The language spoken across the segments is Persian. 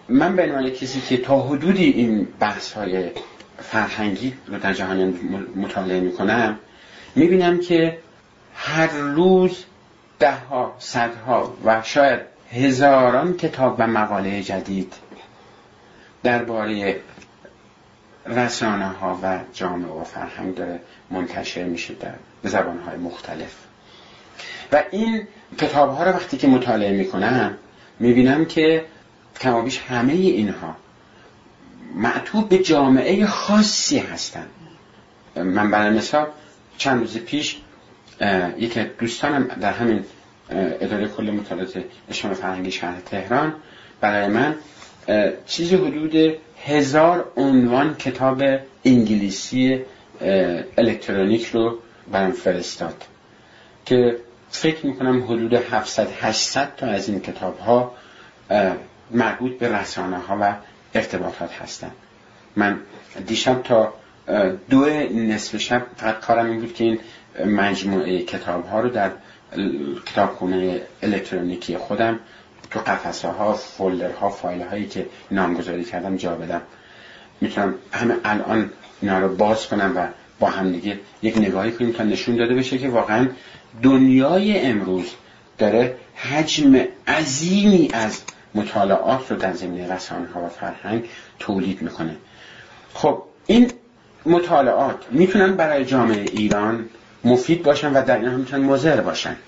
من به عنوان کسی که تا حدودی این بحث‌های فرهنگی رو در جهان مطالعه می‌کنم، می‌بینم که هر روز ده‌ها، صدها و شاید هزاران کتاب و مقاله جدید درباره رسانه‌ها و جامعه و فرهنگ داره منتشر میشه به زبان‌های مختلف. و این کتاب‌ها رو وقتی که مطالعه می‌کنم می‌بینم که کمابیش همه اینها معطوف به جامعه خاصی هستند. من برای مثال چند روز پیش یکی از دوستانم در همین اداره کل مطالعات اجتماعی فرهنگی شهر تهران برای من چیزی حدود 1000 عنوان کتاب انگلیسی الکترونیک رو برام فرستاد که فکر میکنم حدود 700-800 تا از این کتاب ها مربوط به رسانه ها و ارتباطات هستن. من دیشب تا 2 نصف شب فقط کارم این بود که این مجموعه کتاب ها رو در کتابخونه الکترونیکی خودم تو قفسه ها، فولدر ها، فایل هایی که نامگذاری کردم جا بدم. میتونم همه الان اینا رو باز کنم و با هم دیگه یک نگاهی کنیم تا نشون داده بشه که واقعا دنیای امروز داره حجم عظیمی از مطالعات رو در زمینه رسانه ها و فرهنگ تولید میکنه. خب این مطالعات میتونن برای جامعه ایران مفید باشن و در این هم میتونن مضر باشن.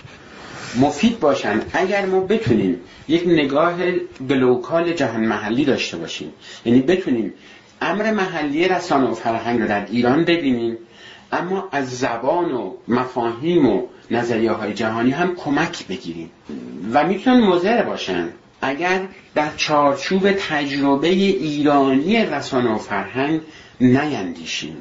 مفید باشن اگر ما بتونیم یک نگاه بلوکال جهان محلی داشته باشیم، یعنی بتونیم امر محلی رسانه و فرهنگ رو در ایران ببینیم، اما از زبان و مفاهیم و نظریه های جهانی هم کمک بگیریم. و میتونن مضر باشن اگر در چارچوب تجربه ایرانی رسانه و فرهنگ نیندیشیم،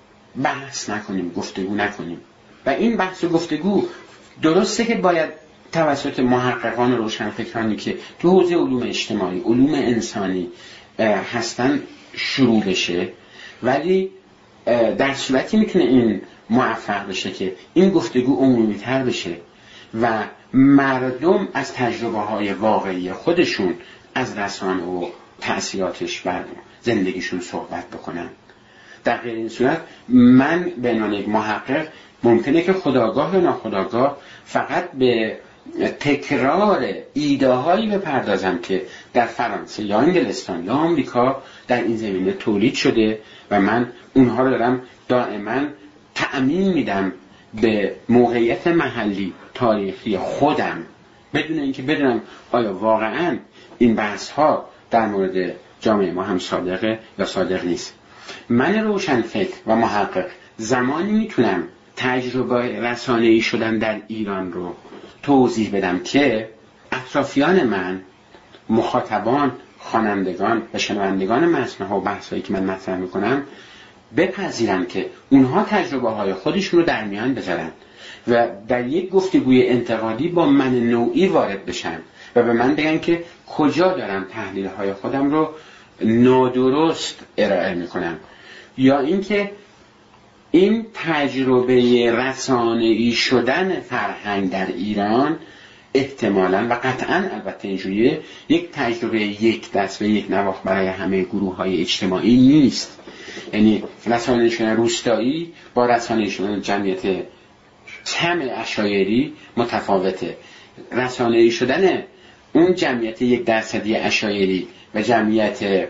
بحث نکنیم، گفتگو نکنیم. و این بحث و گفتگو درسته که باید توسط محققان و روشنفکرانی که تو حوزه علوم اجتماعی، علوم انسانی هستن شروع بشه، ولی در صورتی میتونه این موفق بشه که این گفتگو عمومی تر بشه و مردم از تجربه های واقعی خودشون از رسانه و تأثیراتش بر زندگیشون صحبت بکنن. در غیر این صورت من به عنوان یک محقق ممکنه که خودآگاه یا ناخودآگاه فقط به تکرار ایده هایی بپردازم که در فرانسه یا انگلستان یا آمریکا در این زمینه تولید شده و من اونها رو دارم دائما تأمین میدم به موقعیت محلی تاریخی خودم، بدون اینکه بدونم آیا واقعا این بحث ها در مورد جامعه ما هم صادقه یا صادق نیست. من روشنفکر و محقق زمانی میتونم تجربه رسانه‌ای شدن در ایران رو توضیح بدم که اطرافیان من، مخاطبان، خوانندگان و شنوندگان متن‌ها و بحث‌هایی که من مطرح میکنم بپذیرن که اونها تجربه های خودشون رو در میان بذارن و در یک گفتگوی انتقادی با من نوعی وارد بشن و به من بگن که کجا دارم تحلیل های خودم رو نادرست ارائه میکنم، یا اینکه این تجربه رسانه‌ای شدن فرهنگ در ایران احتمالاً و قطعاً البته اینجوریه یک تجربه یک دست و یک نواخت برای همه گروه های اجتماعی نیست. یعنی رسانه‌ای شدن روستایی با رسانه‌ای شدن جمعیت کم عشایری متفاوته. رسانه‌ای شدن اون جمعیت 1% عشایری و جمعیت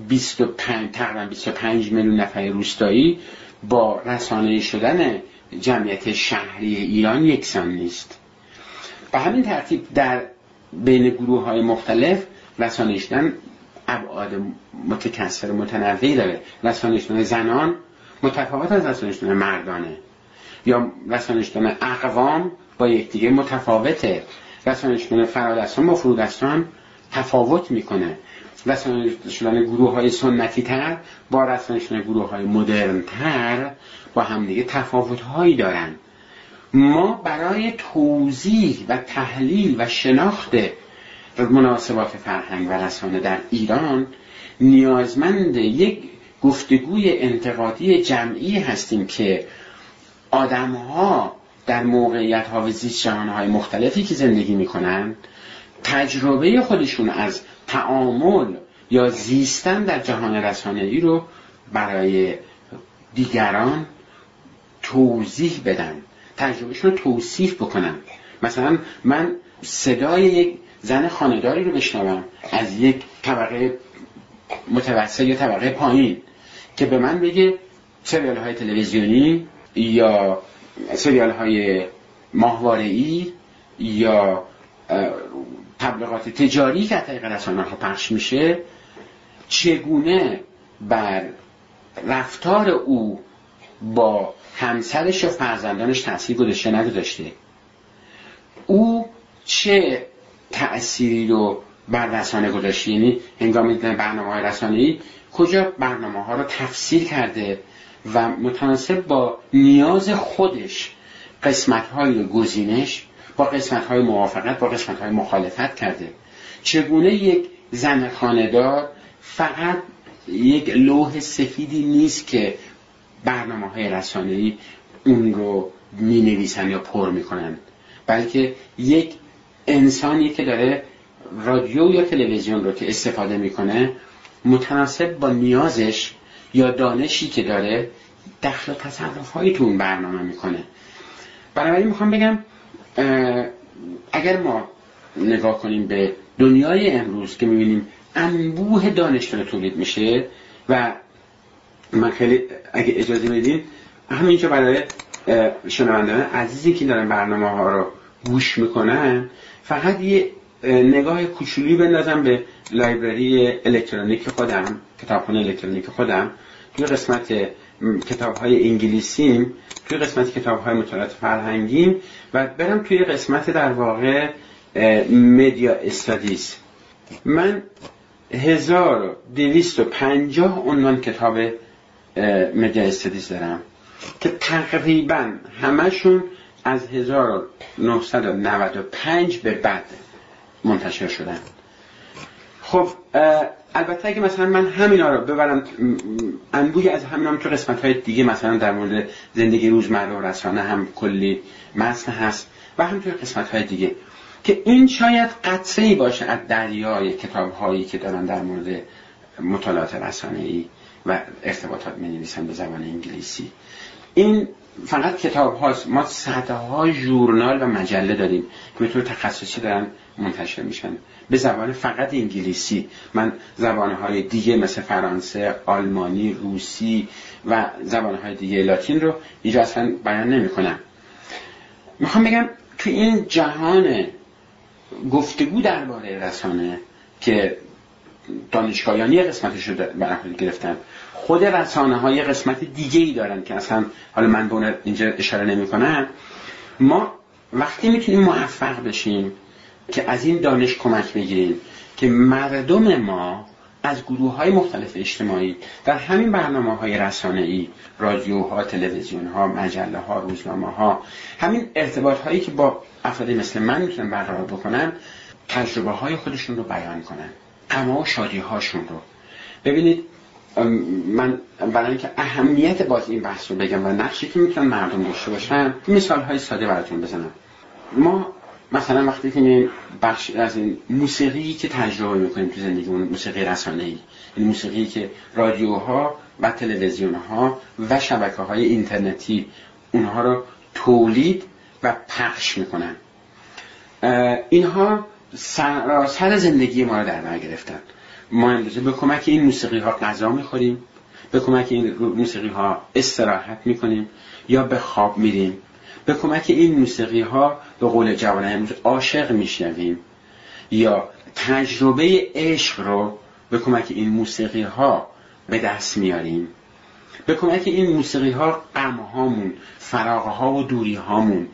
25 میلیون نفر روستایی با رسانه‌ای شدن جمعیت شهری ایران یکسان نیست. به همین ترتیب در بین گروه‌های مختلف رسانه‌ای شدن ابعاد متکثر متنوعی داره. رسانه‌ای شدن زنان متفاوت از رسانه‌ای شدن مردانه، یا رسانه‌ای شدن اقوام با یکدیگه متفاوته. رسانه‌ای شدن فرادستان با فرودستان تفاوت میکنه. رسانه‌ای شدن گروه‌های سنتی تر با رسانه‌ای شدن گروه‌های مدرن تر با همدیگه تفاوت‌هایی دارن. ما برای توضیح و تحلیل و شناخت مناسبات فرهنگ و رسانه در ایران نیازمند یک گفتگوی انتقادی جمعی هستیم که آدم‌ها در موقعیت‌ها و زیست جهان‌های مختلفی که زندگی می‌کنن تجربه خودشون از تعامل یا زیستن در جهان رسانه‌ای رو برای دیگران توضیح بدن، تجربهشون رو توصیف بکنن. مثلا من صدای یک زن خانه‌داری رو بشنوم از یک طبقه متوسط یا طبقه پایین که به من بگه سریال‌های تلویزیونی یا سریال‌های ماهواره‌ای یا تبلیغات تجاری که از طریق رسانه‌ها پخش میشه چگونه بر رفتار او با همسرش و فرزندانش تأثیر گذاشته نگذاشته، او چه تأثیری رو بر رسانه گذاشته، یعنی هنگام دیدن برنامه‌های رسانه‌ای کجا برنامه‌ها رو تفسیر کرده و متناسب با نیاز خودش قسمت‌های رو گزینش با قسمت‌های موافقت با قسمت‌های مخالفت کرده. چگونه یک زن خانه‌دار فقط یک لوح سفیدی نیست که برنامه‌های رسانه‌ای اون رو می‌نویسن یا پر می‌کنن، بلکه یک انسانی که داره رادیو یا تلویزیون رو که استفاده می‌کنه متناسب با نیازش یا دانشی که داره دخل تصرف‌هایی تو اون برنامه می‌کنه. بنابراین می‌خوام بگم اگر ما نگاه کنیم به دنیای امروز که می‌بینیم انبوه دانش داره تولید میشه و من خیلی اگه اجازه بدین همینجا برای شنوندگان عزیزی که دارن برنامه‌ها رو گوش میکنن فقط یه نگاه کوچولی بندازم به لایبرری الکترونیک خودم، کتابخانه الکترونیک خودم، توی قسمت کتاب‌های انگلیسیم، توی قسمت کتاب‌های مطالعات فرهنگیم و برم توی قسمت در واقع مدیا استادیز. من 1250 عنوان کتاب مدیا استادیز دارم که تقریبا همشون از 1995 به بعد منتشر شدن. خب البته اگه مثلا من همینا رو ببرم انبوهی از همینام تو قسمت‌های دیگه مثلا در مورد زندگی روزمره و رسانه هم کلی متن هست و هم توی قسمت‌های دیگه که این شاید قطره‌ای باشه از دریای کتاب‌هایی که دارن در مورد مطالعات رسانه‌ای و ارتباطات می‌نویسن به زبان انگلیسی. این فقط کتاب هاست. ما صدها ژورنال و مجله داریم که به طور تخصصی دارن منتشر میشن به زبان فقط انگلیسی. من زبانهای دیگه مثل فرانسه، آلمانی، روسی و زبانهای دیگه لاتین رو اینجا اصلا بیان نمی کنم. میخوام بگم تو این جهان گفتگو درباره رسانه که دانشگاهیان یه قسمتش رو برای گرفتن، خود رسانه ها یه قسمت دیگه ای دارن که اصلا حالا من به اون اینجا اشاره نمی کنم. ما وقتی میتونیم موفق بشیم که از این دانش کمک بگیریم که مردم ما از گروه های مختلف اجتماعی در همین برنامه های رسانه‌ای، رادیوها، تلویزیونها، مجله ها، روزنامه ها، همین ارتباط هایی که با افرادی مثل من میتونن برقرار بکنن، تجربه های خودشون رو بیان کنن، غم و شادی هاشون رو. ببینید من برای اینکه اهمیت باز این بحث رو بگم و نقشی که میتونن مردم داشته باشن مثال های ساده براتون بزنم. ما مثلا وقتی که بخش از این موسیقی که تجربه میکنیم تو زندگیمون، موسیقی رسانه‌ای، این موسیقی که رادیوها و تلویزیونها و شبکه‌های اینترنتی اونها رو تولید و پخش میکنن، اینها سراسر زندگی ما رو در بر گرفتن. ما امروزه به کمک این موسیقی ها غذا میخوریم، به کمک این موسیقی ها استراحت میکنیم یا به خواب میریم، به کمک این موسیقی ها به قول جوانان امروز عاشق میشویم یا تجربه عشق رو به کمک این موسیقی ها به دست میاریم، به کمک این موسیقی ها غم هامون، فراغ ها و دوری هامون،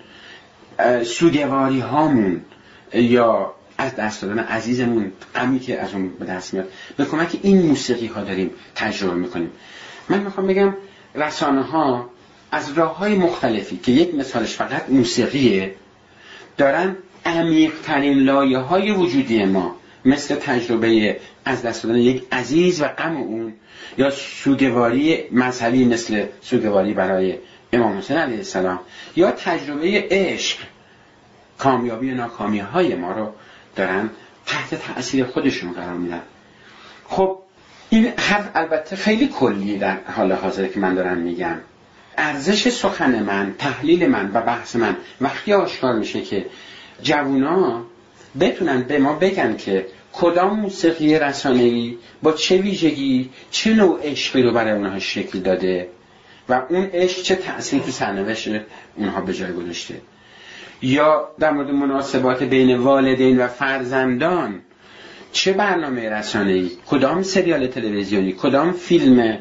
سوگواری هامون یا از دست دادن عزیزمون، غمی که از اون به دست میاد، به کمک این موسیقی ها داریم تجربه میکنیم. من میخوام بگم رسانه ها از راه های مختلفی که یک مثالش فقط موسیقیه دارن عمیق ترین لایه های وجودی ما مثل تجربه از دست دادن یک عزیز و غم اون یا سوگواری مذهبی مثل سوگواری برای امام حسین علیه السلام یا تجربه عشق، کامیابی و ناکامی های ما رو دارن تحت تأثیر خودشون قرار میدن. خب این حرف البته خیلی کلی در حال حاضر که من دارم میگم. ارزش سخن من، تحلیل من و بحث من وقتی آشکار میشه که جوونا بتونن به ما بگن که کدام موسیقی رسانه‌ای با چه ویژگی چه نوع عشقی رو برای اونها شکل داده و اون عشق چه تأثیری تو سرنوشت اونها به جای گذاشته، یا در مورد مناسبات بین والدین و فرزندان چه برنامه رسانه‌ای، کدام سریال تلویزیونی، کدام فیلم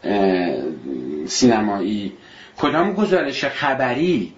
سینمایی، کدام گزارش خبری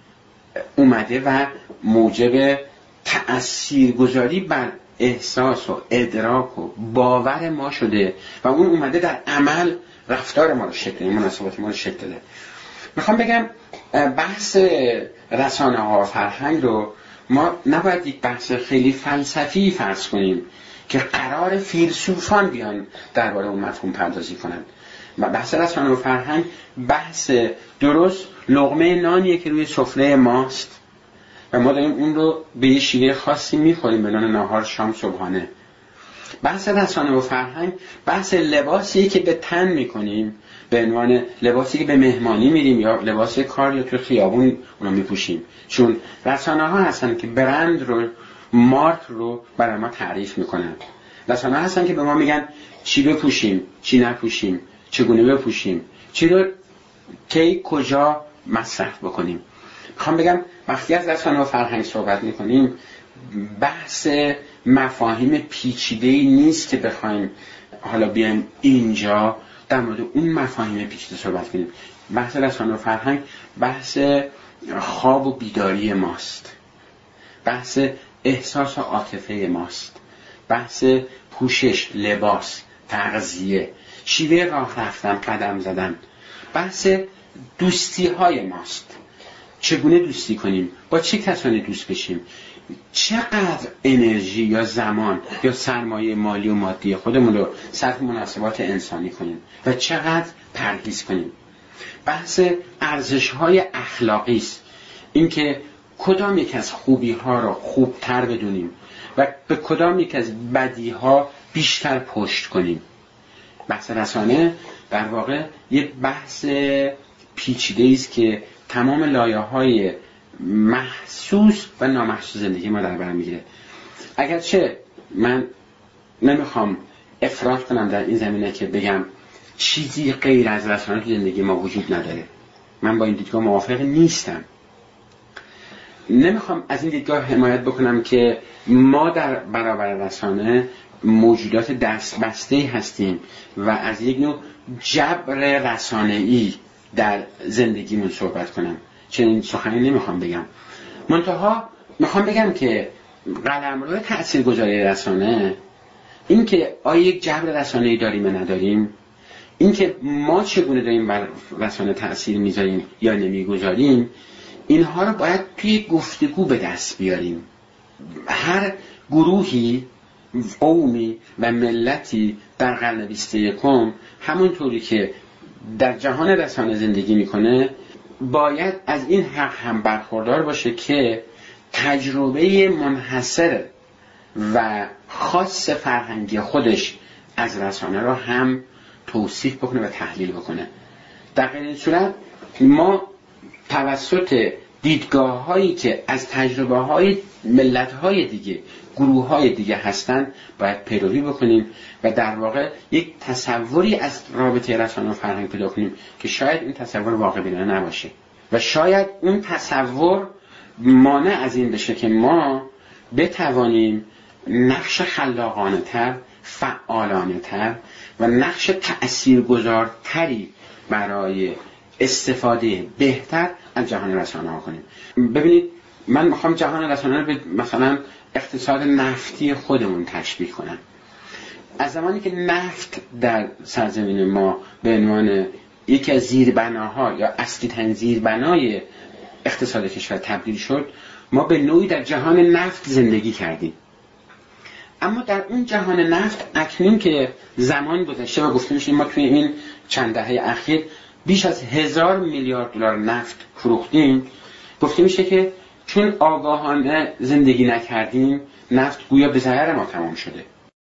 اومده و موجب تأثیرگذاری بر احساس و ادراک و باور ما شده و اون اومده در عمل رفتار ما رو شکل داده، مناسبات ما رو شکل داده. میخوام بگم بحث رسانه ها و فرهنگ رو ما نباید یک بحث خیلی فلسفی فرض کنیم که قرار فیلسوفان بیان درباره اون مفهوم پردازی کنن. و بحث رسانه و فرهنگ بحث درست لقمه نانیه که روی سفره ماست و ما داریم اون رو به یه شیوه خاصی میخوریم به نام ناهار، شام، صبحانه. بحث رسانه و فرهنگ بحث لباسی که به تن میکنیم به عنوان لباسی که به مهمانی میریم یا لباس کار یا تو خیابون اونو میپوشیم، چون رسانه ها هستن که برند رو، مارک رو برای ما تعریف میکنن. رسانه ها هستن که به ما میگن چی بپوشیم، چی نپوشیم، چگونه بپوشیم، چی رو کی کجا مصرف بکنیم. میخوام بگم وقتی از رسانه و فرهنگ صحبت میکنیم بحث مفاهیم پیچیده‌ای نیست که بخوایم حالا بیایم اینجا در مورد اون مفاهیم پیچیده صحبت کنیم. بحث رسانه و فرهنگ بحث خواب و بیداری ماست، بحث احساس و عاطفه ماست، بحث پوشش، لباس، تغذیه، شیوه راه رفتن، قدم زدن، بحث دوستی های ماست. چگونه دوستی کنیم، با چه کسانی دوست بشیم، چقدر انرژی یا زمان یا سرمایه مالی و مادی خودمون رو صرف مناسبات انسانی کنیم و چقدر پرهیز کنیم. بحث ارزش های اخلاقی است، اینکه کدام یک از خوبی ها رو خوبتر بدونیم و به کدام یک از بدی ها بیشتر پشت کنیم. بحث رسانه در واقع یک بحث پیچیده است که تمام لایه‌های محسوس و نامحسوس زندگی ما در بر میگیره. اگرچه من نمیخوام افراط کنم در این زمینه که بگم چیزی غیر از رسانه تو زندگی ما وجود نداره. من با این دیدگاه موافق نیستم. نمیخوام از این دیدگاه حمایت بکنم که ما در برابر رسانه موجودات دستبسته هستیم و از یک نوع جبر رسانه‌ای در زندگیمون صحبت کنم. چنین سخنی نمیخوام بگم. منتها میخوام بگم که قلمرو تاثیرگذاری رسانه، این که آیا یک جبر رسانه‌ای داریم یا نداریم، این که ما چگونه داریم بر رسانه تأثیر میذاریم یا نمیگذاریم، اینها رو باید توی گفتگو به دست بیاریم. هر گروهی، قومی و ملتی در قرن 21 همونطوری که در جهان رسانه زندگی میکنه باید از این حق هم برخوردار باشه که تجربه منحصر و خاص فرهنگی خودش از رسانه را هم توصیف بکنه و تحلیل بکنه. در غیر این صورت ما توسط دیدگاه هایی که از تجربه های ملت های دیگه، گروه های دیگه هستن باید پیروی بکنیم و در واقع یک تصوری از رابطه رسانه و فرهنگ پیدا کنیم که شاید این تصور واقع بینانه نباشه و شاید اون تصور مانع از این بشه که ما بتوانیم نقش خلاقانه تر، فعالانه تر و نقش تأثیرگذارتری برای استفاده بهتر از جهان رسانه ها کنیم. ببینید من میخوام جهان رسانه رو به مثلا اقتصاد نفتی خودمون تشبیه کنم. از زمانی که نفت در سرزمین ما به عنوان یکی از زیربناها یا اصلی ترین زیربنای اقتصاد کشور تبدیل شد، ما به نوعی در جهان نفت زندگی کردیم. اما در اون جهان نفت اکنون که زمان گذشته و گفته میشه ما توی این چند دهه اخیر بیش از 1000 میلیارد دلار نفت فروختیم، گفته میشه که چون آگاهانه زندگی نکردیم، نفت گویا به ضرر ما تمام شده.